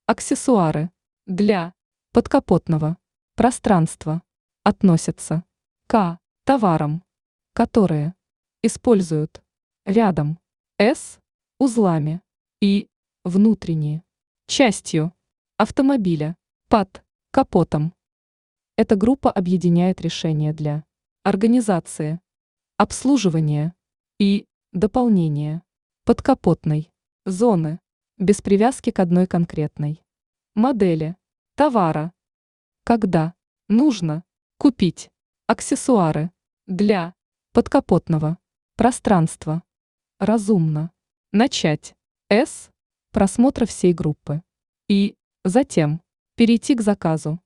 Аксессуары для подкапотного пространства относятся к товарам, которые используют рядом с узлами и внутренней частью автомобиля под капотом. Эта группа объединяет решения для организации, обслуживания и дополнения подкапотной зоны без привязки к одной конкретной модели товара. Когда нужно купить аксессуары для подкапотного пространства, разумно начать с просмотра всей группы и затем перейти к заказу